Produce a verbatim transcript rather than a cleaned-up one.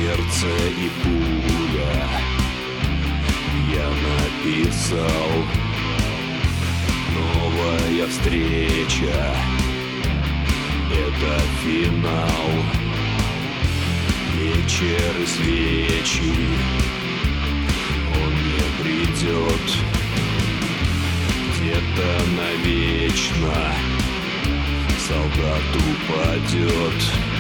сердце и пуля. Я написал: новая встреча — это финал. Вечер и свечи, он не придет. Где-то навечно солдат упадет.